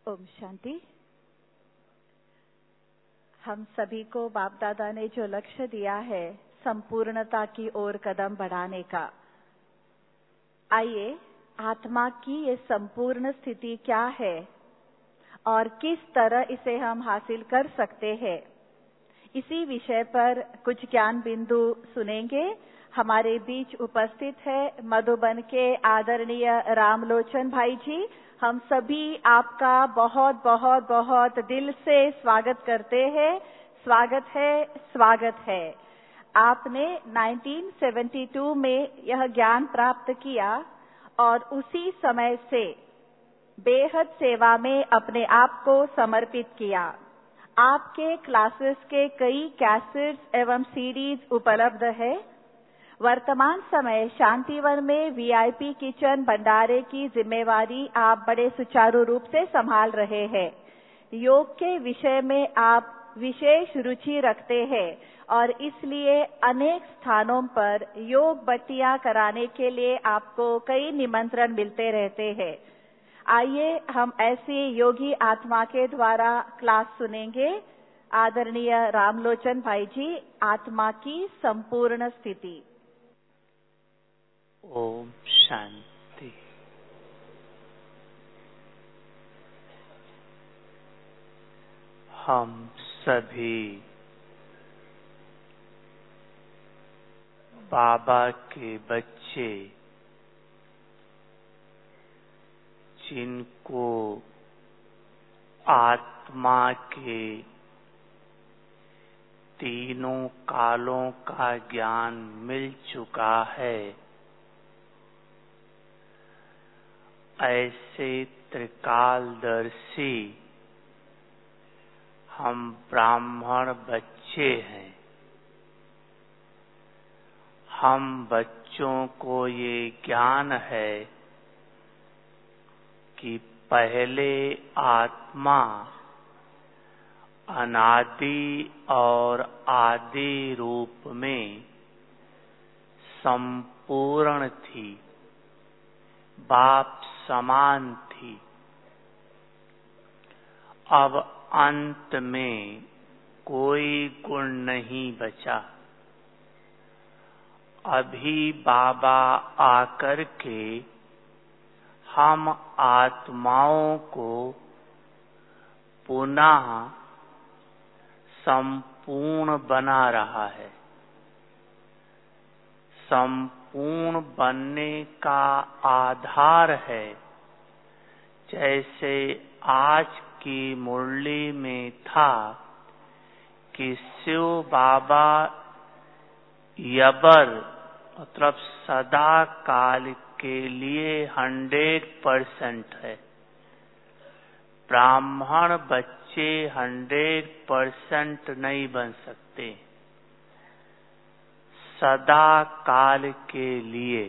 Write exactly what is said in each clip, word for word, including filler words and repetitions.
ओम शांति। हम सभी को बाप दादा ने जो लक्ष्य दिया है संपूर्णता की ओर कदम बढ़ाने का, आइए आत्मा की ये संपूर्ण स्थिति क्या है और किस तरह इसे हम हासिल कर सकते हैं, इसी विषय पर कुछ ज्ञान बिंदु सुनेंगे। हमारे बीच उपस्थित है मधुबन के आदरणीय रामलोचन भाई जी। हम सभी आपका बहुत बहुत बहुत दिल से स्वागत करते हैं। स्वागत है, स्वागत है। आपने उन्नीस सौ बहत्तर में यह ज्ञान प्राप्त किया और उसी समय से बेहद सेवा में अपने आप को समर्पित किया। आपके क्लासेस के कई कैसेट्स एवं सीडीज उपलब्ध है। वर्तमान समय शांतिवन में वीआईपी किचन भंडारे की जिम्मेवारी आप बड़े सुचारू रूप से संभाल रहे हैं। योग के विषय में आप विशेष रुचि रखते हैं और इसलिए अनेक स्थानों पर योग बट्टियां कराने के लिए आपको कई निमंत्रण मिलते रहते हैं। आइए हम ऐसी योगी आत्मा के द्वारा क्लास सुनेंगे। आदरणीय रामलोचन भाई जी, आत्मा की संपूर्ण स्थिति। ओम शांति। हम सभी बाबा के बच्चे, जिनको आत्मा के तीनों कालों का ज्ञान मिल चुका है, ऐसे त्रिकालदर्शी हम ब्राह्मण बच्चे हैं। हम बच्चों को ये ज्ञान है कि पहले आत्मा अनादि और आदि रूप में संपूर्ण थी, बाप समान थी। अब अंत में कोई गुण नहीं बचा। अभी बाबा आकर के हम आत्माओं को पुनः संपूर्ण बना रहा है। संपूर्ण बनने का आधार है, जैसे आज की मुरली में था कि शिव बाबा यबर मतलब सदा काल के लिए हंड्रेड परसेंट है। ब्राह्मण बच्चे हंड्रेड परसेंट नहीं बन सकते। सदा काल के लिए,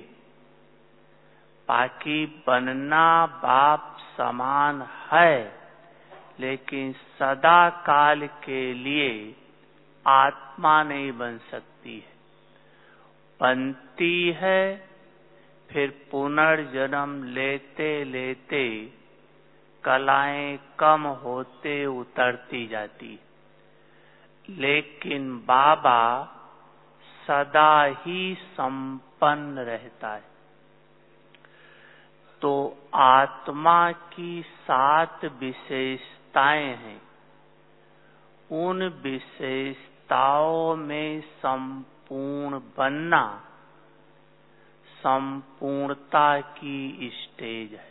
बाकी बनना बाप समान है, लेकिन सदा काल के लिए आत्मा नहीं बन सकती है। बनती है, फिर पुनर्जन्म लेते लेते कलाएं कम होते उतरती जाती, लेकिन बाबा सदा ही संपन्न रहता है। तो आत्मा की सात विशेषताएं हैं। उन विशेषताओं में संपूर्ण बनना संपूर्णता की स्टेज है।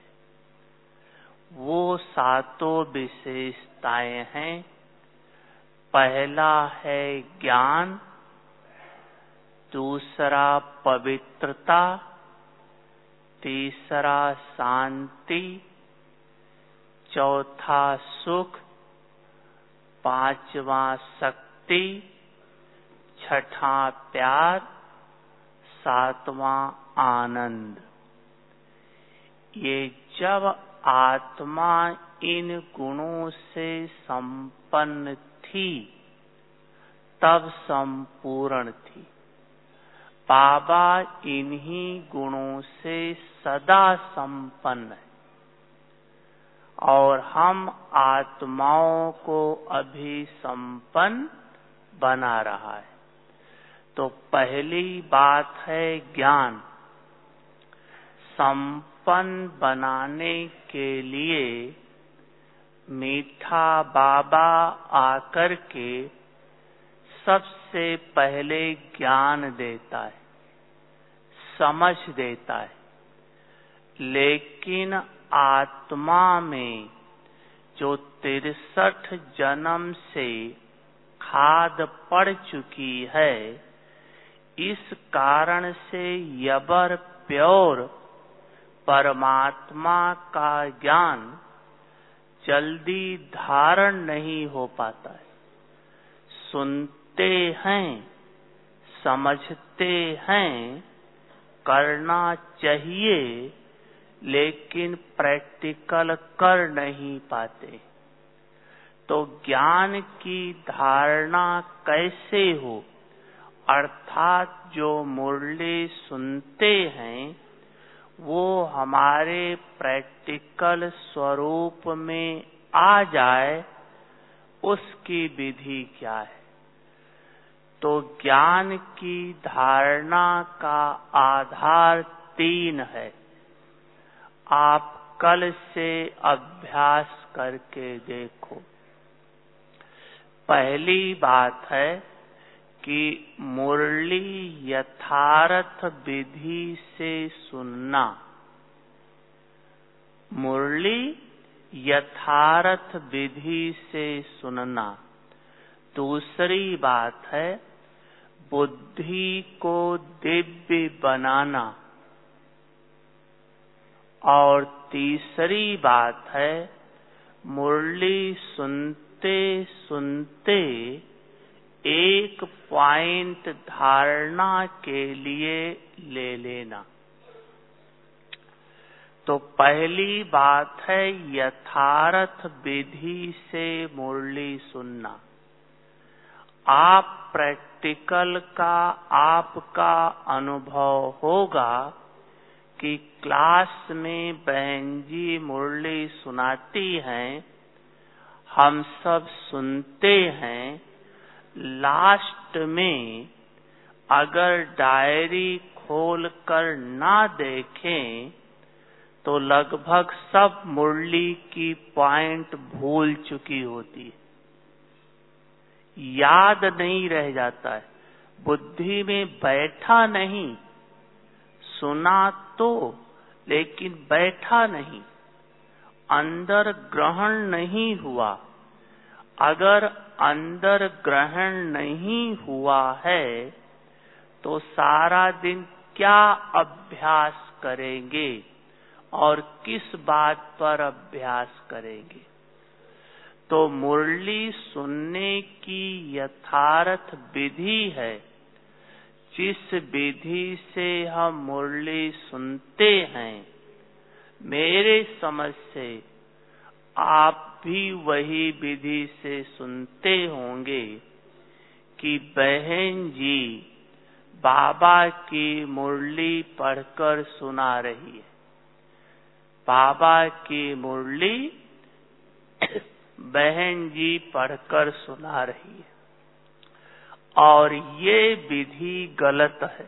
वो सातों विशेषताएं हैं। पहला है ज्ञान, दूसरा पवित्रता, तीसरा शांति, चौथा सुख, पांचवा शक्ति, छठा प्यार, सातवां आनंद। ये जब आत्मा इन गुणों से संपन्न थी तब संपूर्ण थी। बाबा इन्हीं गुणों से सदा संपन्न है और हम आत्माओं को अभी संपन्न बना रहा है। तो पहली बात है ज्ञान। संपन्न बनाने के लिए मीठा बाबा आकर के सबसे पहले ज्ञान देता है, समझ देता है। लेकिन आत्मा में जो तिरसठ जन्म से खाद पड़ चुकी है, इस कारण से यबर प्योर परमात्मा का ज्ञान जल्दी धारण नहीं हो पाता है। सुनते हैं, समझते हैं, करना चाहिए, लेकिन प्रैक्टिकल कर नहीं पाते। तो ज्ञान की धारणा कैसे हो? अर्थात जो मुरली सुनते हैं वो हमारे प्रैक्टिकल स्वरूप में आ जाए, उसकी विधि क्या है? तो ज्ञान की धारणा का आधार तीन है। आप कल से अभ्यास करके देखो। पहली बात है कि मुरली यथार्थ विधि से सुनना। मुरली यथार्थ विधि से सुनना। दूसरी बात है बुद्धि को दिव्य बनाना। और तीसरी बात है मुरली सुनते सुनते एक पॉइंट धारणा के लिए ले लेना। तो पहली बात है यथार्थ विधि से मुरली सुनना। आप प्रैक्टिकल का आपका अनुभव होगा कि क्लास में बहन जी मुरली सुनाती हैं, हम सब सुनते हैं। लास्ट में अगर डायरी खोल कर ना देखें तो लगभग सब मुरली की पॉइंट भूल चुकी होती है, याद नहीं रह जाता है, बुद्धि में बैठा नहीं। सुना तो, लेकिन बैठा नहीं, अंदर ग्रहण नहीं हुआ। अगर अंदर ग्रहण नहीं हुआ है तो सारा दिन क्या अभ्यास करेंगे और किस बात पर अभ्यास करेंगे? तो मुरली सुनने की यथार्थ विधि है। जिस विधि से हम मुरली सुनते हैं, मेरे समझ से आप भी वही विधि से सुनते होंगे कि बहन जी बाबा की मुरली पढ़कर सुना रही है। बाबा की मुरली बहन जी पढ़कर सुना रही है, और ये विधि गलत है।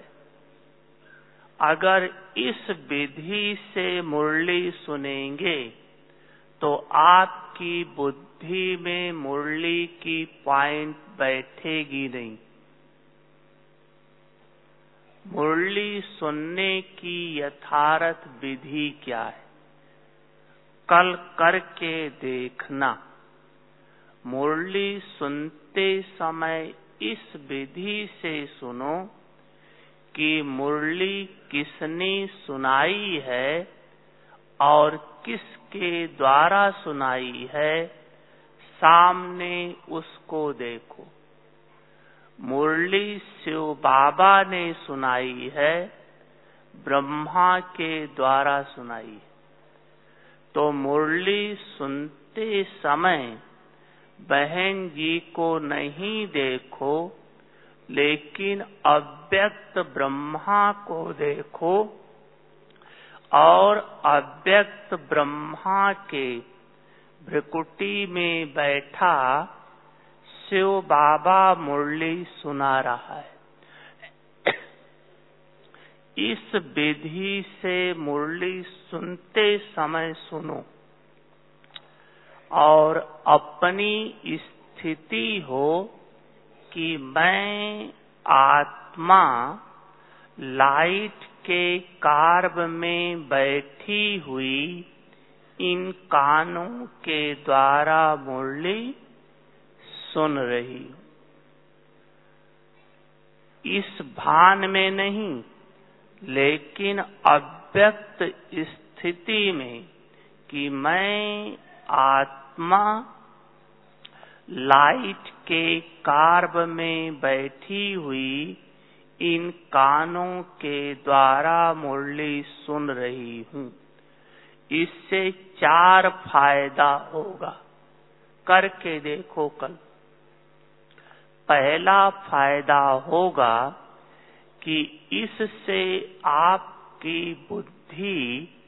अगर इस विधि से मुरली सुनेंगे तो आपकी बुद्धि में मुरली की पॉइंट बैठेगी नहीं। मुरली सुनने की यथार्थ विधि क्या है? कल करके देखना। मुरली सुनते समय इस विधि से सुनो कि मुरली किसने सुनाई है और किसके द्वारा सुनाई है, सामने उसको देखो। मुरली शिव बाबा ने सुनाई है, ब्रह्मा के द्वारा सुनाई है। तो मुरली सुनते समय बहन जी को नहीं देखो, लेकिन अव्यक्त ब्रह्मा को देखो और अव्यक्त ब्रह्मा के भ्रिकुटी में बैठा शिव बाबा मुरली सुना रहा है। इस विधि से मुरली सुनते समय सुनो और अपनी स्थिति हो कि मैं आत्मा लाइट के कार्ब में बैठी हुई इन कानों के द्वारा मुरली सुन रही हूं। इस भान में नहीं, लेकिन अव्यक्त स्थिति में कि मैं आत्मा लाइट के कार्ब में बैठी हुई इन कानों के द्वारा मुरली सुन रही हूं। इससे चार फायदा होगा, करके देखो कल। पहला फायदा होगा कि इससे आपकी बुद्धि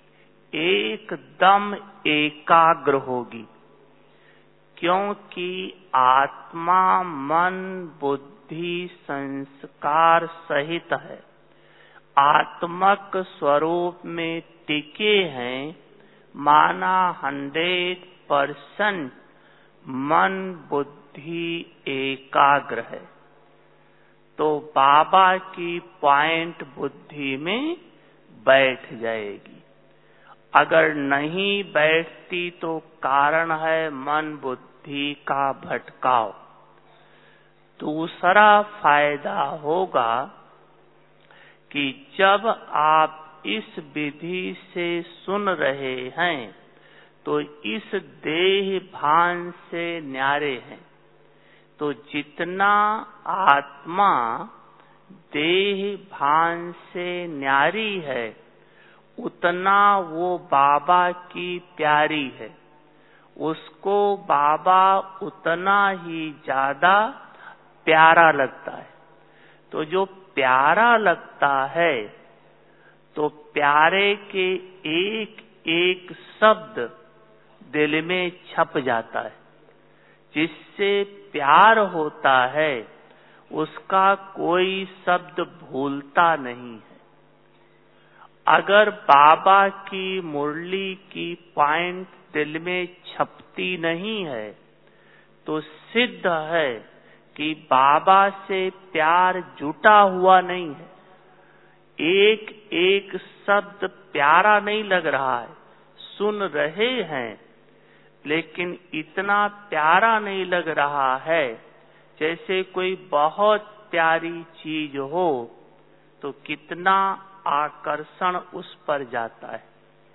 एकदम एकाग्र होगी, क्योंकि आत्मा मन बुद्धि संस्कार सहित है, आत्मक स्वरूप में टिके हैं, माना हंड्रेड परसेंट मन बुद्धि एकाग्र है। तो बाबा की पॉइंट बुद्धि में बैठ जाएगी। अगर नहीं बैठती तो कारण है मन बुद्धि का भटकाव। दूसरा फायदा होगा कि जब आप इस विधि से सुन रहे हैं तो इस देह भान से न्यारे हैं। तो जितना आत्मा देह भान से न्यारी है, उतना वो बाबा की प्यारी है। उसको बाबा उतना ही ज्यादा प्यारा लगता है। तो जो प्यारा लगता है, तो प्यारे के एक एक शब्द दिल में छप जाता है। जिससे प्यार होता है, उसका कोई शब्द भूलता नहीं है। अगर बाबा की मुरली की पॉइंट दिल में छपती नहीं है, तो सिद्ध है कि बाबा से प्यार जुटा हुआ नहीं है। एक एक शब्द प्यारा नहीं लग रहा है, सुन रहे हैं, लेकिन इतना प्यारा नहीं लग रहा है जैसे कोई बहुत प्यारी चीज हो तो कितना आकर्षण उस पर जाता है।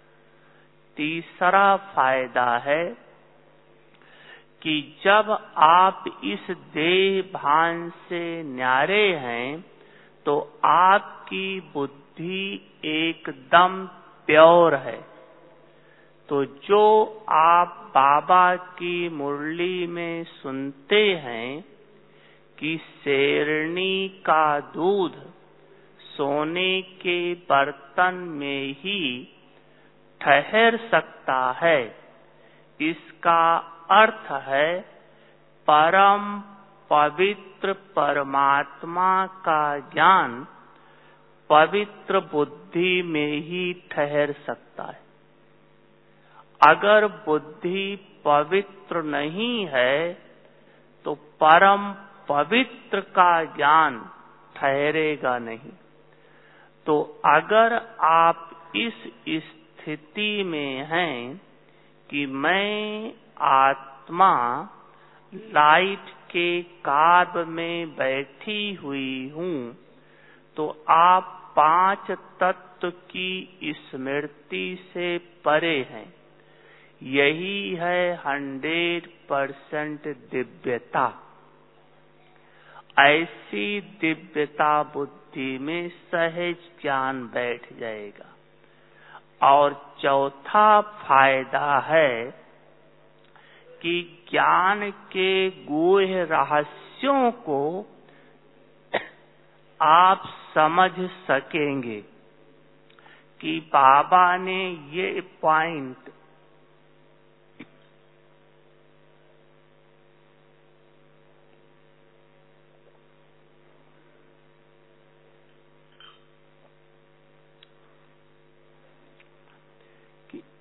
तीसरा फायदा है कि जब आप इस देह भान से न्यारे हैं, तो आपकी बुद्धि एकदम प्योर है। तो जो आप बाबा की मुरली में सुनते हैं कि शेरनी का दूध सोने के बर्तन में ही ठहर सकता है, इसका अर्थ है परम पवित्र परमात्मा का ज्ञान पवित्र बुद्धि में ही ठहर सकता है। अगर बुद्धि पवित्र नहीं है, तो परम पवित्र का ज्ञान ठहरेगा नहीं। तो अगर आप इस स्थिति में हैं कि मैं आत्मा लाइट के कार्ब में बैठी हुई हूँ, तो आप पांच तत्व की स्मृति से परे हैं। यही है हंड्रेड परसेंट दिव्यता। ऐसी दिव्यता बुद्धि में सहज ज्ञान बैठ जाएगा। और चौथा फायदा है कि ज्ञान के गूढ़ रहस्यों को आप समझ सकेंगे कि बाबा ने ये पॉइंट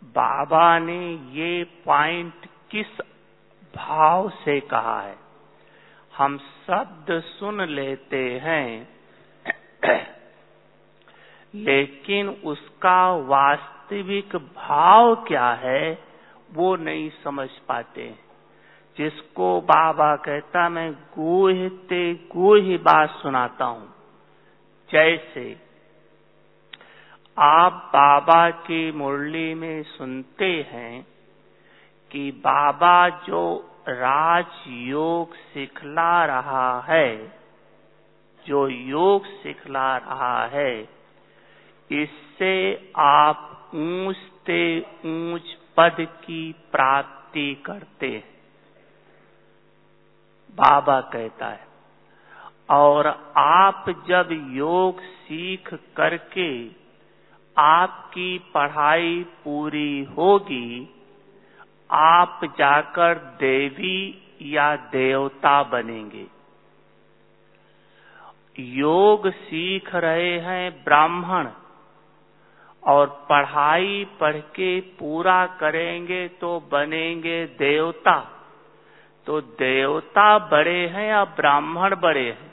बाबा ने ये पॉइंट किस भाव से कहा है? हम शब्द सुन लेते हैं लेकिन उसका वास्तविक भाव क्या है वो नहीं समझ पाते। जिसको बाबा कहता मैं गूढ़ ते गूढ़ बात सुनाता हूं। जैसे आप बाबा की मुरली में सुनते हैं कि बाबा जो राज योग सिखला रहा है, जो योग सिखला रहा है, इससे आप ऊंच से ऊंच पद की प्राप्ति करते हैं, बाबा कहता है। और आप जब योग सीख करके आपकी पढ़ाई पूरी होगी, आप जाकर देवी या देवता बनेंगे। योग सीख रहे हैं ब्राह्मण और पढ़ाई पढ़ के पूरा करेंगे तो बनेंगे देवता। तो देवता बड़े हैं या ब्राह्मण बड़े हैं?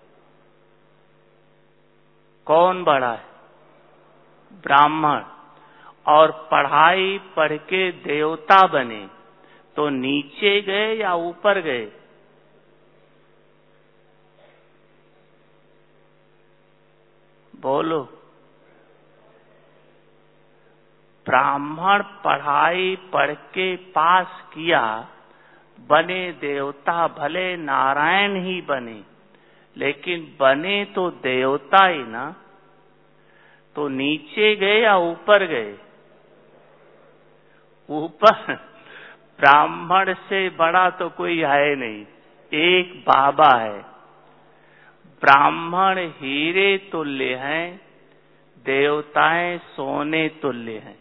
कौन बड़ा है? ब्राह्मण। और पढ़ाई पढ़ के देवता बने तो नीचे गए या ऊपर गए? बोलो। ब्राह्मण पढ़ाई पढ़ के पास किया, बने देवता, भले नारायण ही बने, लेकिन बने तो देवता ही ना। तो नीचे गए या ऊपर गए? ऊपर। ब्राह्मण से बड़ा तो कोई है नहीं, एक बाबा है। ब्राह्मण हीरे तुल्य हैं, देवताएं सोने तुल्य हैं।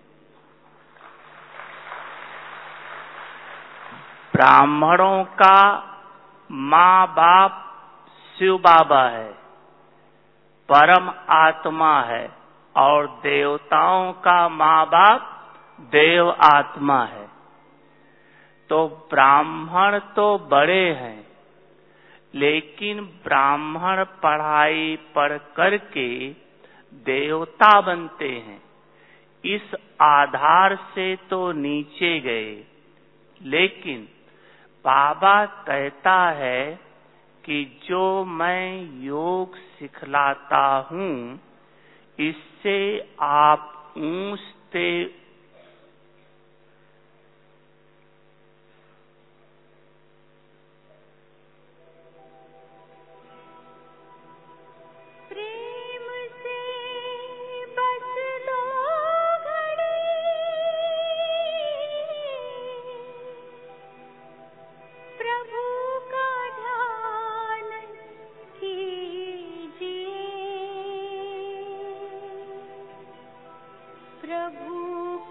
ब्राह्मणों का माँ बाप शिव बाबा है, परम आत्मा है, और देवताओं का माँ बाप देव आत्मा है। तो ब्राह्मण तो बड़े हैं, लेकिन ब्राह्मण पढ़ाई पढ़ करके देवता बनते हैं, इस आधार से तो नीचे गए। लेकिन बाबा कहता है कि जो मैं योग सिखलाता हूं, इससे आप ऊंच से प्रेम से बस लो घड़ी, प्रभु का ध्यान कीजिए, प्रभु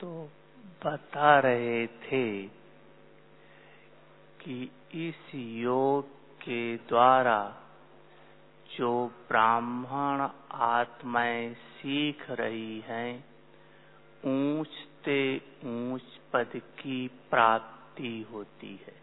तो बता रहे थे कि इस योग के द्वारा जो ब्राह्मण आत्माएं सीख रही हैं, ऊंच से ऊंच पद की प्राप्ति होती है।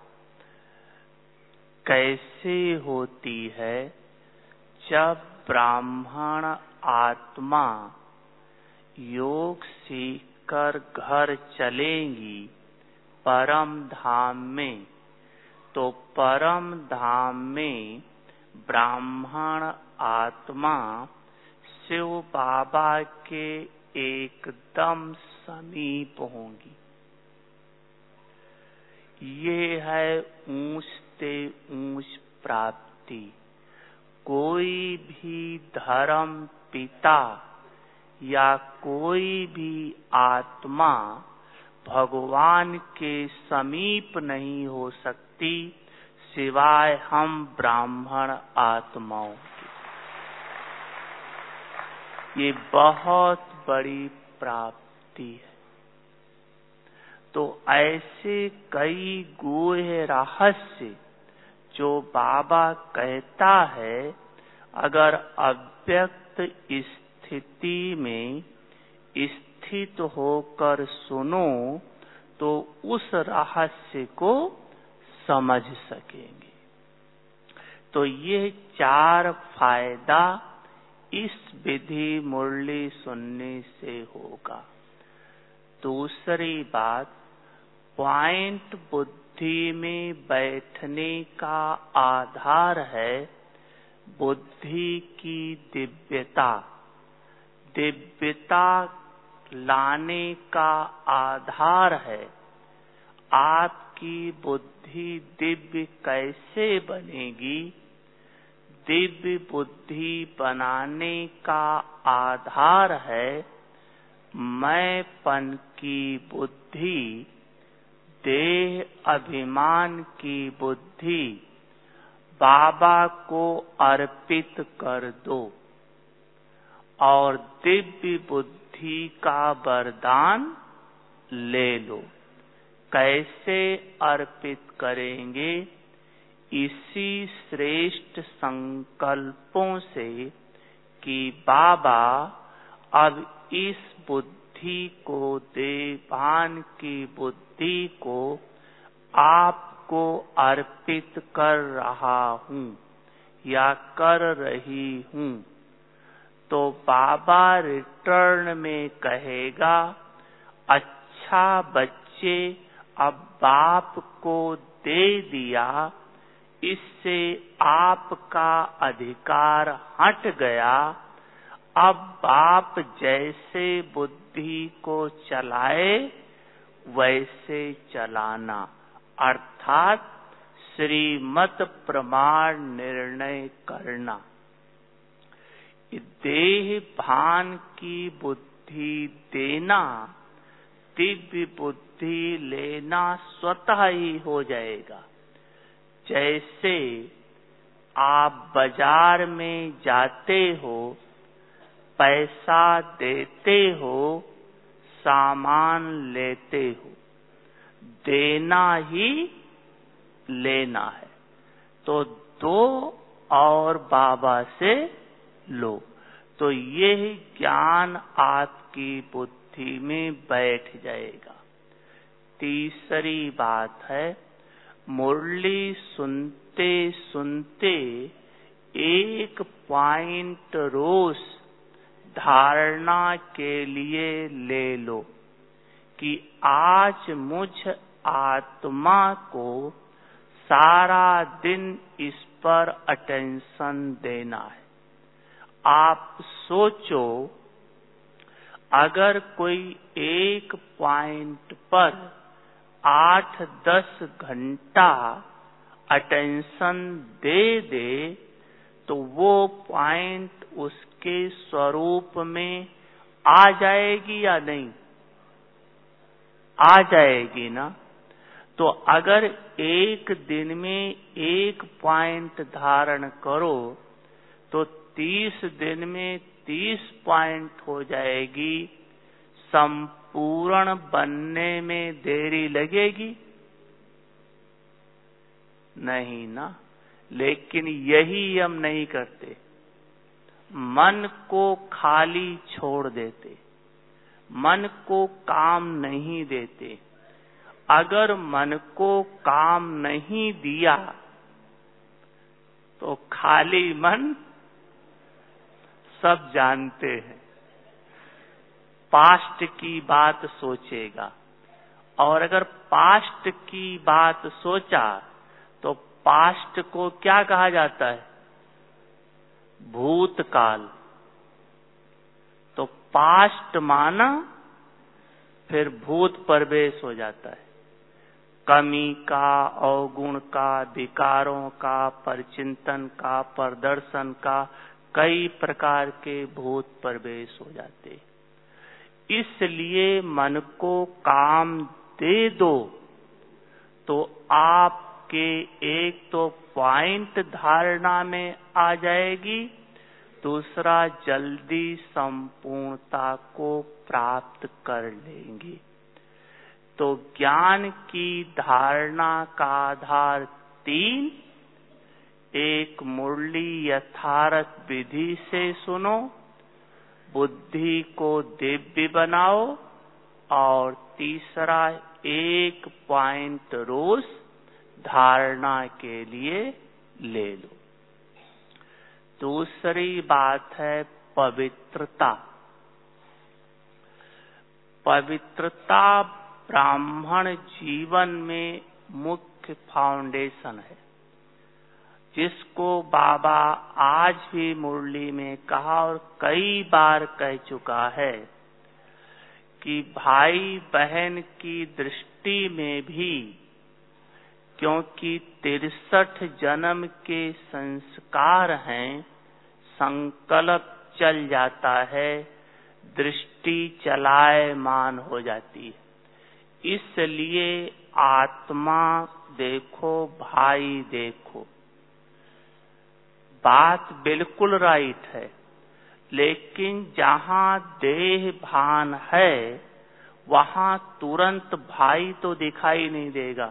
कैसे होती है? जब ब्राह्मण आत्मा योग सीखकर घर चलेंगी परम धाम में, तो परम धाम में ब्राह्मण आत्मा शिव बाबा के एकदम समीप होंगी। ये है ऊंच से ऊंच प्राप्ति। कोई भी धर्म पिता या कोई भी आत्मा भगवान के समीप नहीं हो सकती सिवाय हम ब्राह्मण आत्माओं के। ये बहुत बड़ी प्राप्ति है। तो ऐसे कई गूढ़ रहस्य जो बाबा कहता है, अगर अव्यक्त स्थिति में स्थित होकर सुनो तो उस रहस्य को समझ सकेंगे। तो ये चार फायदा इस विधि मुरली सुनने से होगा। दूसरी बात, पॉइंट बुद्धि में बैठने का आधार है बुद्धि की दिव्यता। दिव्यता लाने का आधार है आपकी बुद्धि दिव्य कैसे बनेगी? दिव्य बुद्धि बनाने का आधार है मैंपन की बुद्धि, देह अभिमान की बुद्धि बाबा को अर्पित कर दो और दिव्य बुद्धि का वरदान ले लो। कैसे अर्पित करेंगे? इसी श्रेष्ठ संकल्पों से कि बाबा अब इस बुद्धि को, देवान की बुद्धि को आपको अर्पित कर रहा हूँ या कर रही हूँ। तो बाबा रिटर्न में कहेगा, अच्छा बच्चे, अब बाप को दे दिया, इससे आपका अधिकार हट गया। अब बाप जैसे बुद्धि को चलाए वैसे चलाना, अर्थात श्रीमत प्रमाण निर्णय करना। देह भान की बुद्धि देना, दिव्य बुद्धि लेना स्वतः ही हो जाएगा। जैसे आप बाजार में जाते हो, पैसा देते हो, सामान लेते हो, देना ही लेना है। तो दो और बाबा से लो। तो यह ज्ञान आपकी बुद्धि में बैठ जाएगा। तीसरी बात है, मुरली सुनते सुनते एक पॉइंट रोज धारणा के लिए ले लो कि आज मुझ आत्मा को सारा दिन इस पर अटेंशन देना है। आप सोचो, अगर कोई एक पॉइंट पर आठ दस घंटा अटेंशन दे दे तो वो पॉइंट उसके स्वरूप में आ जाएगी या नहीं? आ जाएगी ना। तो अगर एक दिन में एक पॉइंट धारण करो तो तीस दिन में तीस पॉइंट हो जाएगी, संपूर्ण बनने में देरी लगेगी? नहीं ना। लेकिन यही हम नहीं करते, मन को खाली छोड़ देते, मन को काम नहीं देते। अगर मन को काम नहीं दिया तो खाली मन सब जानते हैं, पास्ट की बात सोचेगा। और अगर पास्ट की बात सोचा तो पास्ट को क्या कहा जाता है? भूतकाल। तो पास्ट माना फिर भूत प्रवेश हो जाता है। कमी का, अवगुण का, विकारों का, परचिंतन का, प्रदर्शन का, कई प्रकार के भूत प्रवेश हो जाते। इसलिए मन को काम दे दो तो आपके एक तो पॉइंट धारणा में आ जाएगी, दूसरा जल्दी संपूर्णता को प्राप्त कर लेंगे। तो ज्ञान की धारणा का आधार तीन। एक, मुरली यथार्थ विधि से सुनो, बुद्धि को दिव्य बनाओ। और तीसरा, एक पॉइंट रोज धारणा के लिए ले लो। दूसरी बात है पवित्रता। पवित्रता ब्राह्मण जीवन में मुख्य फाउंडेशन है, जिसको बाबा आज भी मुरली में कहा और कई बार कह चुका है कि भाई बहन की दृष्टि में भी, क्योंकि तिरसठ जन्म के संस्कार हैं, संकल्प चल जाता है, दृष्टि चलायमान हो जाती है। इसलिए आत्मा देखो, भाई देखो। बात बिल्कुल राइट है, लेकिन जहां देह भान है वहां तुरंत भाई तो दिखाई नहीं देगा।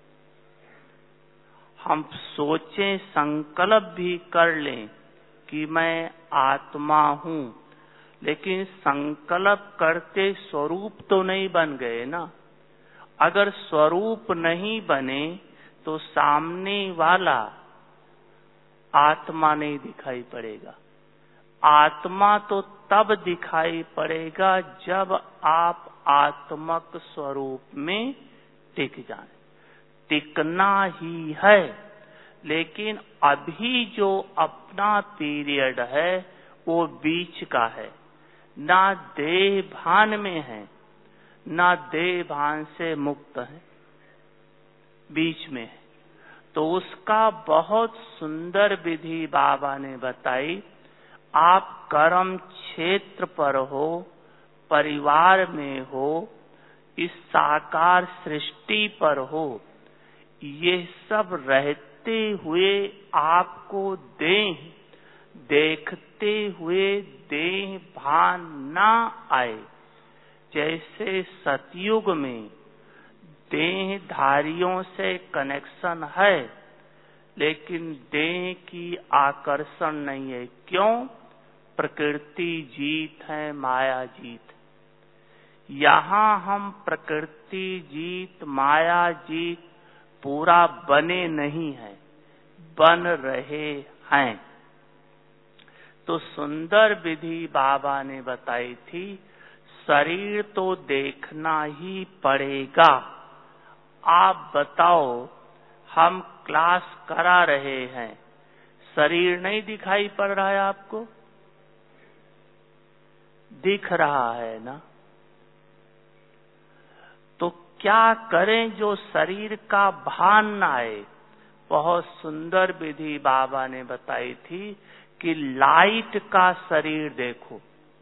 हम सोचें, संकल्प भी कर लें कि मैं आत्मा हूं, लेकिन संकल्प करते स्वरूप तो नहीं बन गए ना। अगर स्वरूप नहीं बने तो सामने वाला आत्मा नहीं दिखाई पड़ेगा। आत्मा तो तब दिखाई पड़ेगा जब आप आत्मक स्वरूप में टिक जाएं। टिकना ही है, लेकिन अभी जो अपना पीरियड है वो बीच का है, ना देह भान में है, ना देह भान से मुक्त है, बीच में है। तो उसका बहुत सुंदर विधि बाबा ने बताई। आप कर्म क्षेत्र पर हो, परिवार में हो, इस साकार सृष्टि पर हो, ये सब रहते हुए आपको देह देखते हुए देह भान ना आए। जैसे सतयुग में देहधारियों से कनेक्शन है, लेकिन देह की आकर्षण नहीं है। क्यों? प्रकृति जीत है, माया जीत। यहां हम प्रकृति जीत, माया जीत पूरा बने नहीं हैं, बन रहे हैं। तो सुंदर विधि बाबा ने बताई थी, शरीर तो देखना ही पड़ेगा। आप बताओ, हम क्लास करा रहे हैं, शरीर नहीं दिखाई पड़ रहा है आपको? दिख रहा है ना। तो क्या करें जो शरीर का भान न आए? बहुत सुंदर विधि बाबा ने बताई थी कि लाइट का शरीर देखो।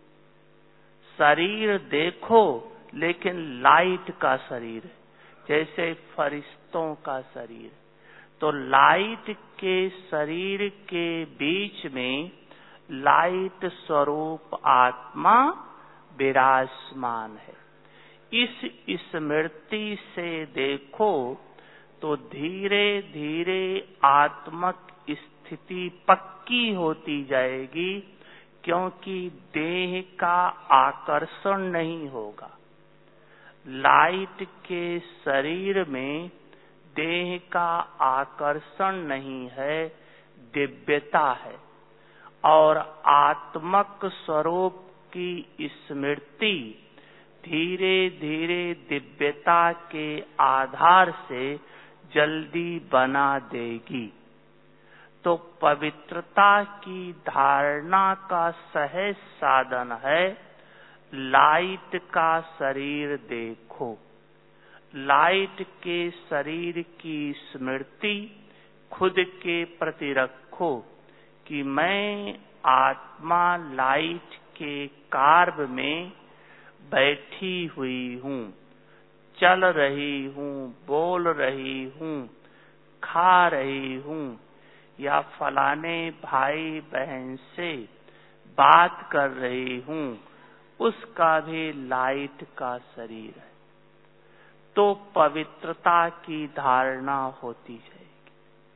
शरीर देखो लेकिन लाइट का शरीर है, जैसे फरिश्तों का शरीर। तो लाइट के शरीर के बीच में लाइट स्वरूप आत्मा विराजमान है। इस स्मृति से देखो तो धीरे धीरे आत्मक स्थिति पक्की होती जाएगी, क्योंकि देह का आकर्षण नहीं होगा। लाइट के शरीर में देह का आकर्षण नहीं है, दिव्यता है। और आत्मक स्वरूप की स्मृति धीरे धीरे दिव्यता के आधार से जल्दी बना देगी। तो पवित्रता की धारणा का सहज साधन है लाइट का शरीर देखो। लाइट के शरीर की स्मृति खुद के प्रति रखो कि मैं आत्मा लाइट के कार्य में बैठी हुई हूँ, चल रही हूँ, बोल रही हूँ, खा रही हूँ, या फलाने भाई बहन से बात कर रही हूँ, उसका भी लाइट का शरीर है। तो पवित्रता की धारणा होती जाएगी।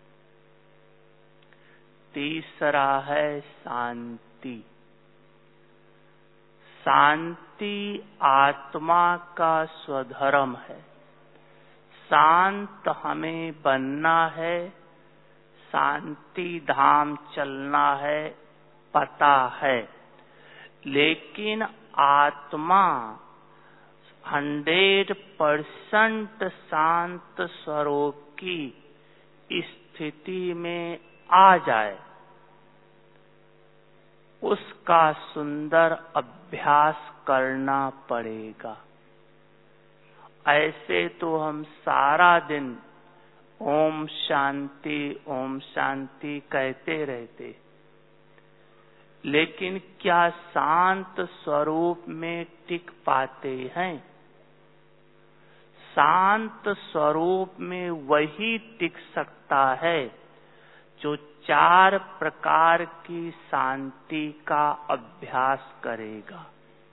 तीसरा है शांति। शांति आत्मा का स्वधर्म है। शांत हमें बनना है, शांति धाम चलना है, पता है। लेकिन आत्मा हंड्रेड परसेंट शांत स्वरूप की स्थिति में आ जाए, उसका सुंदर अभ्यास करना पड़ेगा। ऐसे तो हम सारा दिन ओम शांति ओम शांति कहते रहते, लेकिन क्या शांत स्वरूप में टिक पाते हैं? शांत स्वरूप में वही टिक सकता है जो चार प्रकार की शांति का अभ्यास करेगा।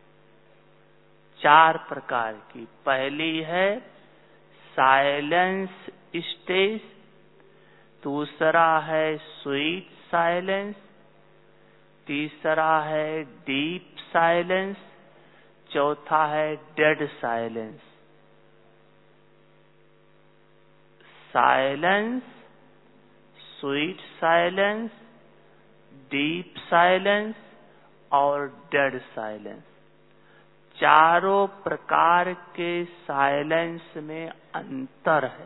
चार प्रकार की। पहली है साइलेंस स्टेज, दूसरा है स्वीट साइलेंस, तीसरा है डीप साइलेंस, चौथा है dead silence. Silence, sweet silence, deep silence और डेड साइलेंस। चारों प्रकार के साइलेंस में अंतर है।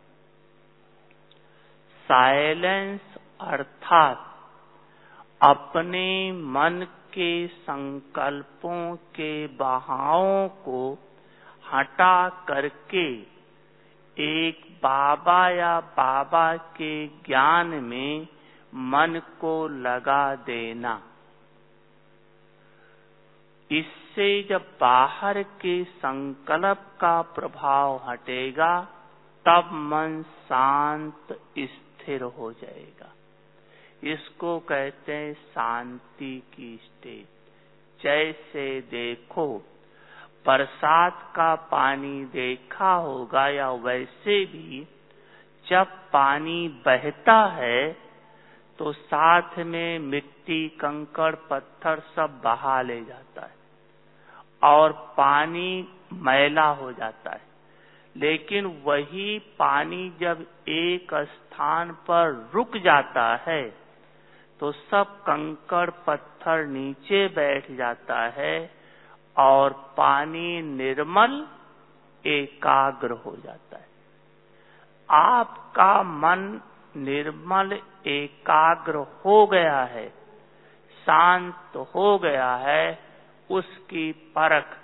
साइलेंस अर्थात अपने मन के संकल्पों के बहावों को हटा करके एक बाबा या बाबा के ज्ञान में मन को लगा देना। इससे जब बाहर के संकल्प का प्रभाव हटेगा, तब मन शांत स्थिर हो जाएगा। इसको कहते हैं शांति की स्टेज। जैसे देखो, बरसात का पानी देखा होगा, या वैसे भी जब पानी बहता है तो साथ में मिट्टी, कंकड़, पत्थर सब बहा ले जाता है और पानी मैला हो जाता है। लेकिन वही पानी जब एक स्थान पर रुक जाता है तो सब कंकड़ पत्थर नीचे बैठ जाता है और पानी निर्मल एकाग्र हो जाता है। आपका मन निर्मल एकाग्र हो गया है, शांत हो गया है, उसकी परख।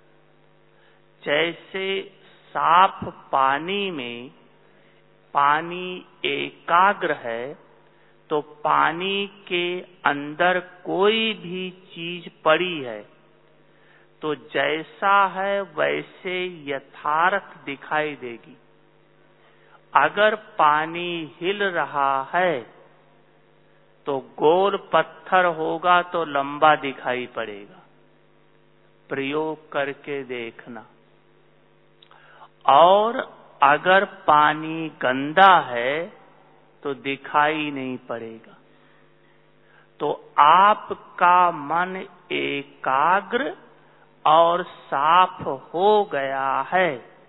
जैसे साफ पानी में पानी एकाग्र है, तो पानी के अंदर कोई भी चीज पड़ी है तो जैसा है वैसे यथार्थ दिखाई देगी। अगर पानी हिल रहा है तो गोल पत्थर होगा तो लंबा दिखाई पड़ेगा, प्रयोग करके देखना। और अगर पानी गंदा है तो दिखाई नहीं पड़ेगा। तो आपका मन एकाग्र और साफ हो गया है,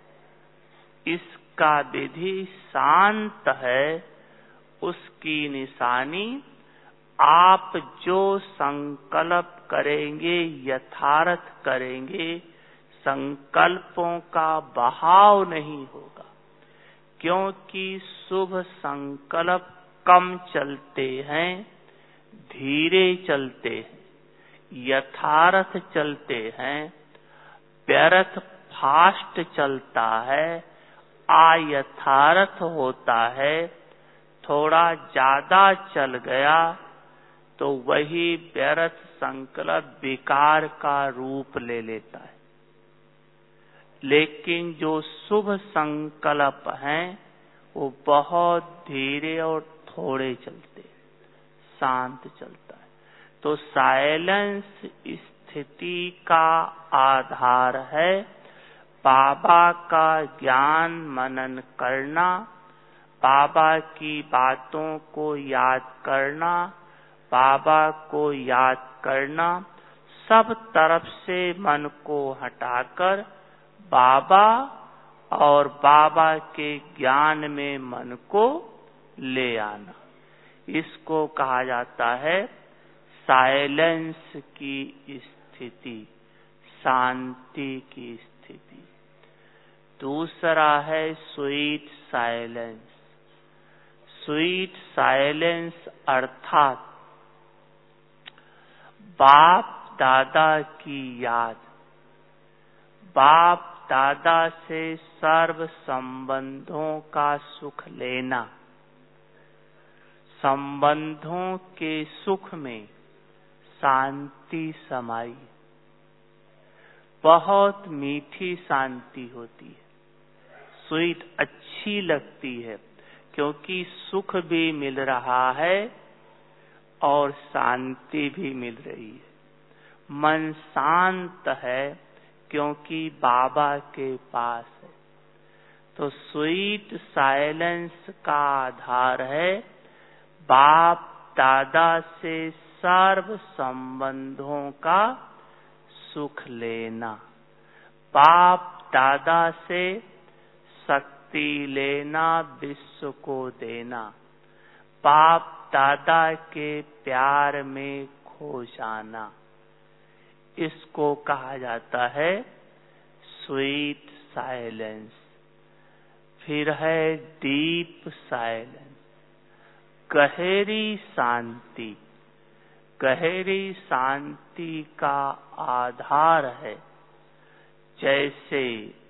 इसका विधि शांत है, उसकी निशानी आप जो संकल्प करेंगे यथार्थ करेंगे, संकल्पों का बहाव नहीं होगा, क्योंकि शुभ संकल्प कम चलते हैं, धीरे चलते हैं, यथार्थ चलते हैं। व्यर्थ फास्ट चलता है, अयथार्थ होता है। थोड़ा ज्यादा चल गया तो वही व्यर्थ संकल्प विकार का रूप ले लेता है। लेकिन जो शुभ संकल्प हैं वो बहुत धीरे और थोड़े चलते हैं, शांत चलता है। तो साइलेंस स्थिति का आधार है बाबा का ज्ञान मनन करना, बाबा की बातों को याद करना, बाबा को याद करना, सब तरफ से मन को हटाकर बाबा और बाबा के ज्ञान में मन को ले आना। इसको कहा जाता है साइलेंस की स्थिति, शांति की स्थिति। दूसरा है स्वीट साइलेंस। स्वीट साइलेंस अर्थात बाप दादा की याद, बाप दादा से सर्व संबंधों का सुख लेना, संबंधों के सुख में शांति समाई। बहुत मीठी शांति होती है, स्वीट अच्छी लगती है, क्योंकि सुख भी मिल रहा है और शांति भी मिल रही है। मन शांत है क्योंकि बाबा के पास है। तो स्वीट साइलेंस का आधार है बाप दादा से सर्व संबंधों का सुख लेना, बाप दादा से शक्ति लेना, विश्व को देना, बाप दादा के प्यार में खो जाना। इसको कहा जाता है स्वीट साइलेंस। फिर है डीप साइलेंस, गहरी शांति। गहरी शांति का आधार है जैसे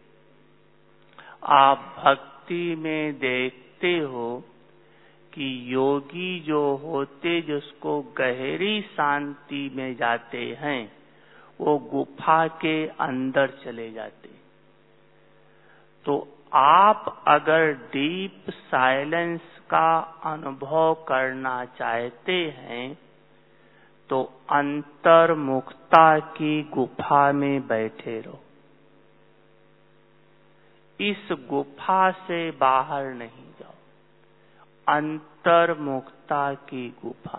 आप भक्ति में देखते हो कि योगी जो होते जिसको गहरी शांति में जाते हैं वो गुफा के अंदर चले जाते। तो आप अगर डीप साइलेंस का अनुभव करना चाहते हैं तो अंतर्मुखता की गुफा में बैठे रहो। इस गुफा से बाहर नहीं जाओ, अंतर्मुखता की गुफा।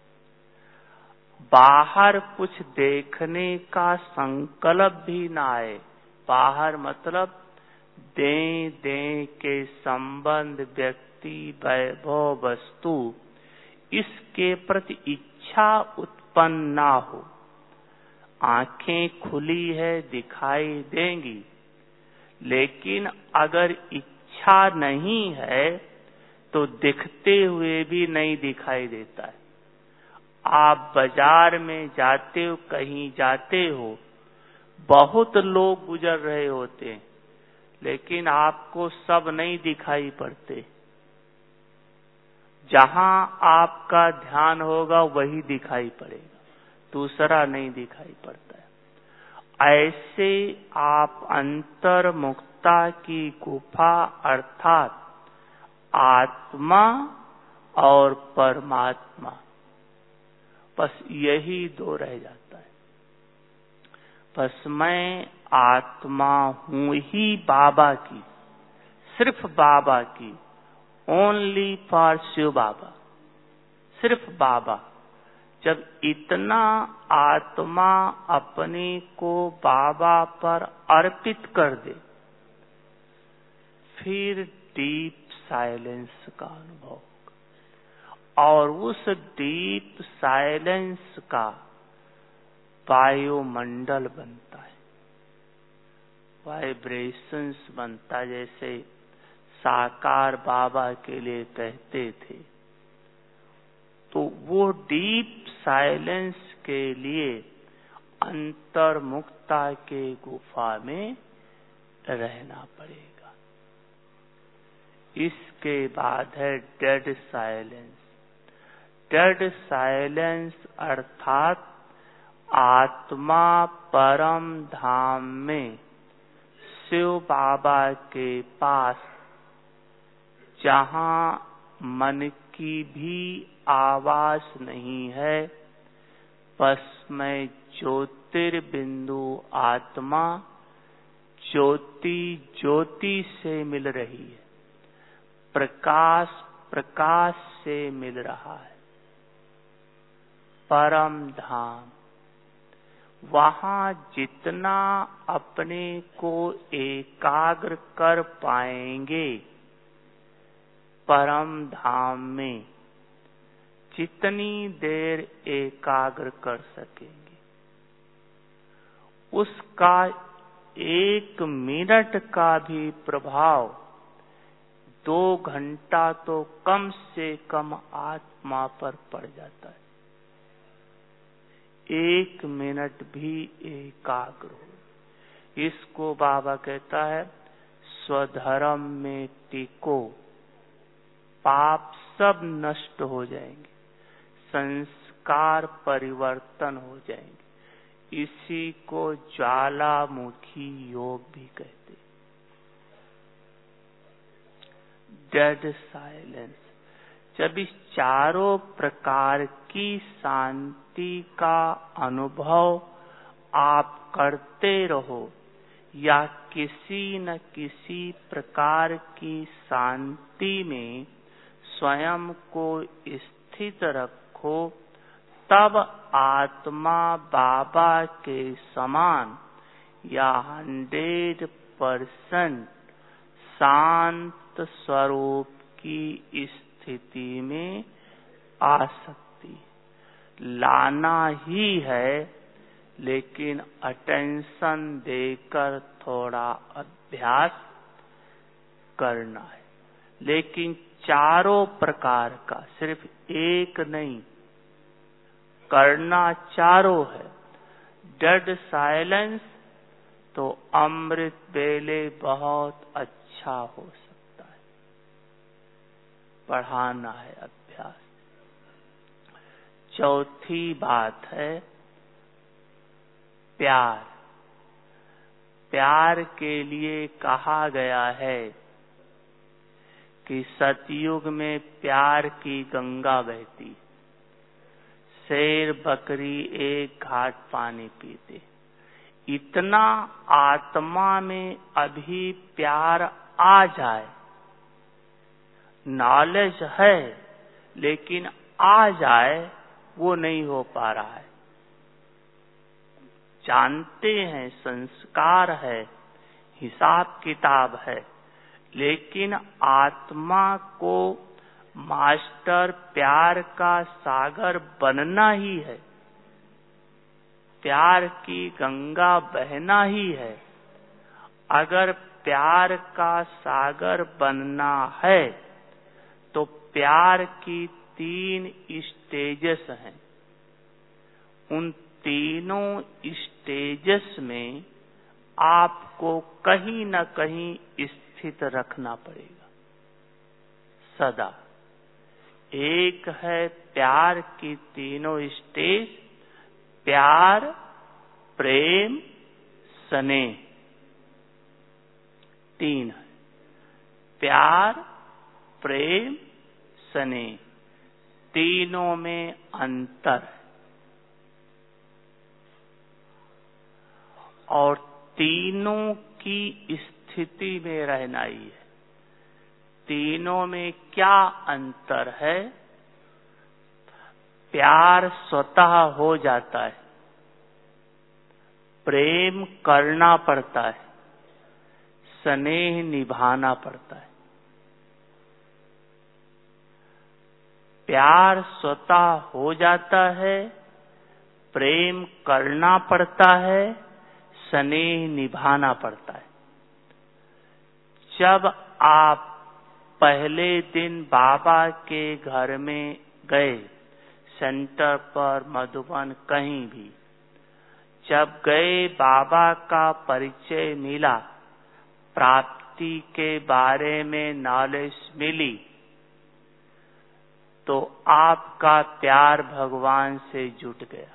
बाहर कुछ देखने का संकल्प भी ना आए। बाहर मतलब दें दें के संबंध, व्यक्ति, वैभव, वस्तु, इसके प्रति इच्छा उत्पन्न ना हो। आंखें खुली है, दिखाई देंगी, लेकिन अगर इच्छा नहीं है तो दिखते हुए भी नहीं दिखाई देता है। आप बाजार में जाते हो, कहीं जाते हो, बहुत लोग गुजर रहे होते हैं, लेकिन आपको सब नहीं दिखाई पड़ते। जहां आपका ध्यान होगा वही दिखाई पड़ेगा, दूसरा नहीं दिखाई पड़ता है। ऐसे आप अंतर्मुखता की गुफा अर्थात आत्मा और परमात्मा, बस यही दो रह जाता है। बस मैं आत्मा हूं ही बाबा की, सिर्फ बाबा की, ओनली फॉर शिव बाबा, सिर्फ बाबा। जब इतना आत्मा अपने को बाबा पर अर्पित कर दे, फिर डीप साइलेंस का अनुभव होगा। और उस डीप साइलेंस का वायुमंडल बनता है, वाइब्रेशंस बनता है। जैसे साकार बाबा के लिए कहते थे, तो वो डीप साइलेंस के लिए अंतर्मुक्ता के गुफा में रहना पड़ेगा। इसके बाद है डेड साइलेंस। डेड साइलेंस अर्थात आत्मा परम धाम में शिव बाबा के पास, जहां मन की भी आवाज नहीं है, बस मैं ज्योतिर्बिंदु आत्मा ज्योति ज्योति से मिल रही है, प्रकाश प्रकाश से मिल रहा है। परम धाम, वहां जितना अपने को एकाग्र कर पाएंगे, परम धाम में जितनी देर एकाग्र कर सकेंगे, उसका एक मिनट का भी प्रभाव दो घंटा तो कम से कम आत्मा पर पड़ जाता है। एक मिनट भी एकाग्र हो, इसको बाबा कहता है स्वधर्म में टिको, पाप सब नष्ट हो जाएंगे, संस्कार परिवर्तन हो जाएंगे। इसी को ज्वालामुखी योग भी कहते हैं। डेड साइलेंस, जब इस चारों प्रकार की शांति का अनुभव आप करते रहो, या किसी न किसी प्रकार की शांति में स्वयं को स्थित रखो, तब आत्मा बाबा के समान या हंड्रेड परसेंट शांत स्वरूप की स्थिति में आ सकती है। लाना ही है, लेकिन अटेंशन देकर थोड़ा अभ्यास करना है। लेकिन चारों प्रकार का, सिर्फ एक नहीं, करना चारों है। डेड साइलेंस तो अमृत वेले बहुत अच्छा हो सकता है, बढ़ाना है अभ्यास। चौथी बात है प्यार। प्यार के लिए कहा गया है कि सतयुग में प्यार की गंगा बहती, शेर बकरी एक घाट पानी पीते। इतना आत्मा में अभी प्यार आ जाए, नॉलेज है लेकिन आ जाए, वो नहीं हो पा रहा है। जानते हैं, संस्कार है, हिसाब किताब है, लेकिन आत्मा को मास्टर प्यार का सागर बनना ही है, प्यार की गंगा बहना ही है। अगर प्यार का सागर बनना है तो प्यार की तीन स्टेजेस हैं। उन तीनों स्टेजेस में आपको कहीं न कहीं स्थित रखना पड़ेगा सदा। एक है प्यार की तीनों स्टेज, प्यार, प्रेम, स्नेह। तीन है, प्यार, प्रेम, स्नेह। तीनों में अंतर है। और तीनों की स्थिति में रहना ही है। तीनों में क्या अंतर है? प्यार स्वतः हो जाता है, प्रेम करना पड़ता है, स्नेह निभाना पड़ता है। प्यार स्वतः हो जाता है, प्रेम करना पड़ता है, स्नेह निभाना पड़ता है। जब आप पहले दिन बाबा के घर में गए, सेंटर पर, मधुबन, कहीं भी जब गए, बाबा का परिचय मिला, प्राप्ति के बारे में नॉलेज मिली, तो आपका प्यार भगवान से जुट गया।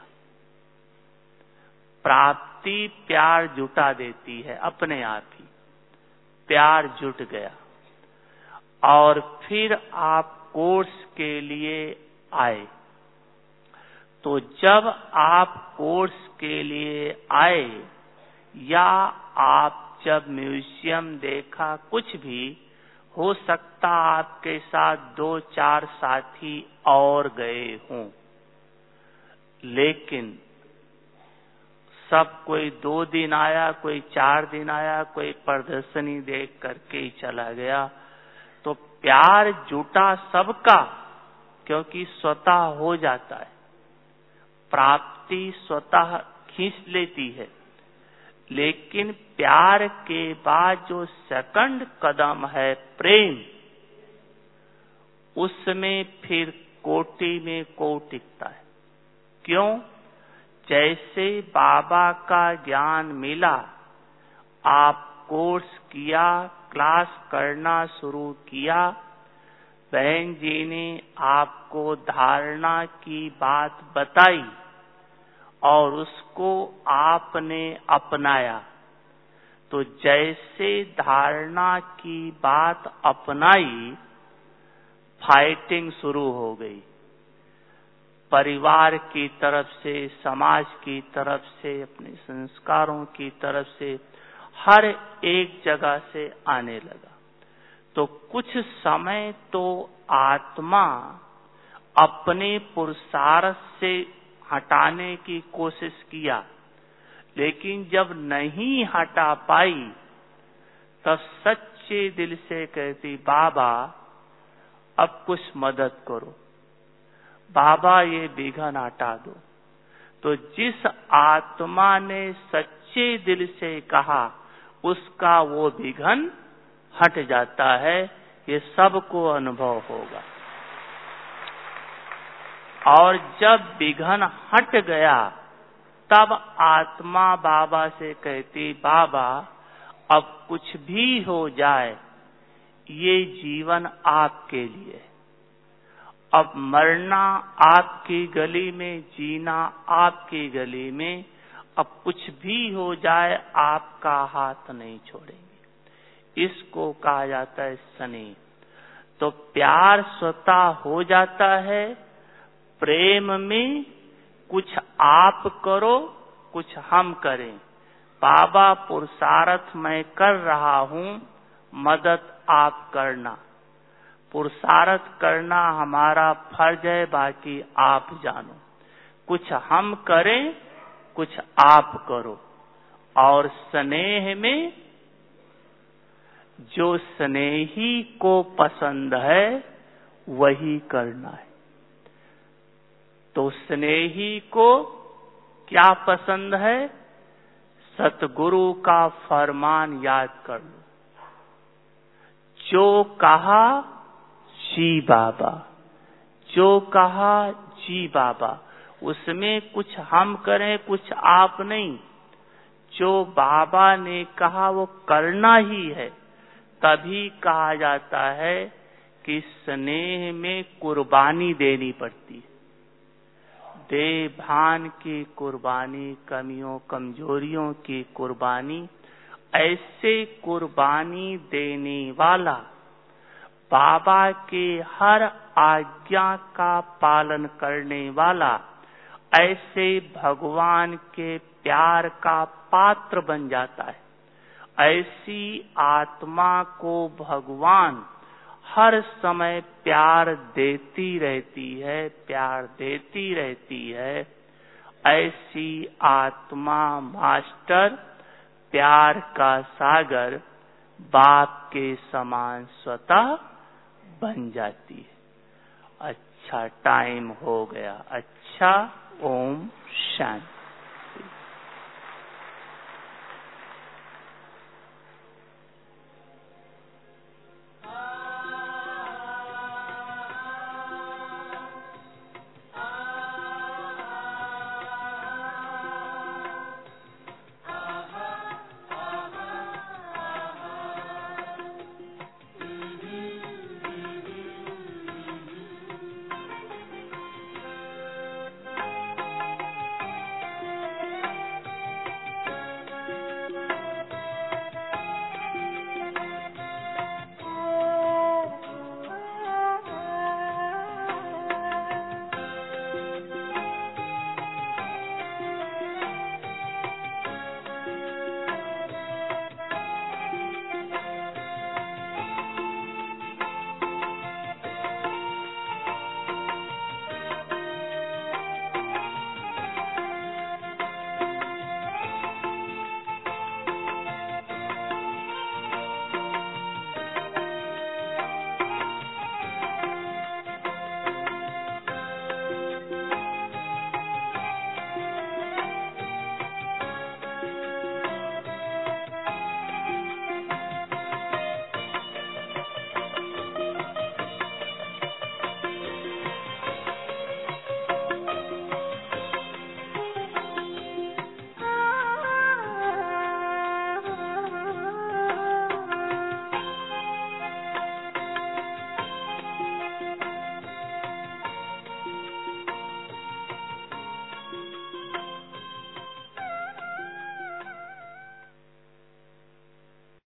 प्राप्ति प्यार जुटा देती है, अपने आप ही प्यार जुट गया। और फिर आप कोर्स के लिए आए। तो जब आप कोर्स के लिए आए या आप जब म्यूजियम देखा, कुछ भी हो सकता, आपके साथ दो चार साथी और गए हों, लेकिन सब कोई दो दिन आया, कोई चार दिन आया, कोई प्रदर्शनी देख करके ही चला गया। तो प्यार जुटा सबका, क्योंकि स्वतः हो जाता है। प्राप्ति स्वतः खींच लेती है, लेकिन प्यार के बाद जो सेकंड कदम है प्रेम, उसमें फिर कोटि में को टिकता है। क्यों? जैसे बाबा का ज्ञान मिला, आप कोर्स किया, क्लास करना शुरू किया, बहन जी ने आपको धारणा की बात बताई और उसको आपने अपनाया। तो जैसे धारणा की बात अपनाई, फाइटिंग शुरू हो गई। परिवार की तरफ से, समाज की तरफ से, अपने संस्कारों की तरफ से, हर एक जगह से आने लगा। तो कुछ समय तो आत्मा अपने पुरुषार्थ से हटाने की कोशिश किया, लेकिन जब नहीं हटा पाई, तब सच्चे दिल से कहती, बाबा अब कुछ मदद करो, बाबा ये विघन हटा दो। तो जिस आत्मा ने सच्चे दिल से कहा, उसका वो विघन हट जाता है। ये सबको अनुभव होगा। और जब विघन हट गया, तब आत्मा बाबा से कहती, बाबा अब कुछ भी हो जाए, ये जीवन आपके लिए। अब मरना आपकी गली में, जीना आपकी गली में। अब कुछ भी हो जाए, आपका हाथ नहीं छोड़ेंगे। इसको कहा जाता है स्नेह। तो प्यार स्वतः हो जाता है। प्रेम में कुछ आप करो, कुछ हम करें। बाबा पुरुषार्थ मैं कर रहा हूं, मदद आप करना। पुरुषार्थ करना हमारा फर्ज है, बाकी आप जानो। कुछ हम करें, कुछ आप करो। और स्नेह में जो स्नेही को पसंद है, वही करना है। तो स्नेही को क्या पसंद है? सतगुरु का फरमान याद कर लो। जो कहा जी बाबा, जो कहा जी बाबा। उसमें कुछ हम करें, कुछ आप नहीं। जो बाबा ने कहा वो करना ही है। तभी कहा जाता है कि स्नेह में कुर्बानी देनी पड़ती है। देह भान की कुर्बानी, कमियों कमजोरियों की कुर्बानी। ऐसे कुर्बानी देने वाला, बाबा के हर आज्ञा का पालन करने वाला, ऐसे भगवान के प्यार का पात्र बन जाता है। ऐसी आत्मा को भगवान हर समय प्यार देती रहती है, प्यार देती रहती है। ऐसी आत्मा मास्टर प्यार का सागर बाप के समान स्वतः बन जाती है। अच्छा, टाइम हो गया। अच्छा, ओम शांति।